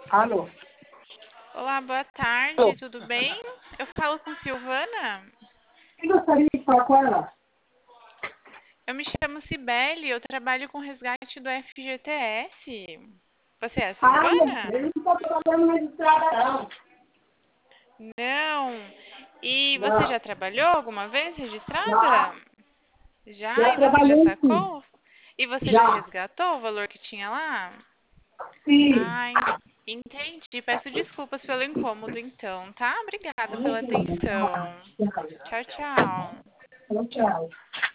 Alô? Olá, boa Alô? tarde, tudo bem? Eu falo com Silvana. Eu gostaria de falar com ela. Eu me chamo Cibele, eu trabalho com resgate do FGTS. Você é a Ah, Silvana? eu não estou trabalhando na estrada, não. Não. E você Não, já trabalhou alguma vez registrada? já, Já? já E você já trabalhei sim. sacou? E você já Já, resgatou o valor que tinha lá? sim. Ai, entendi. Peço desculpas pelo incômodo, então, tá? Obrigada pela atenção. Tchau, tchau. Tchau, tchau.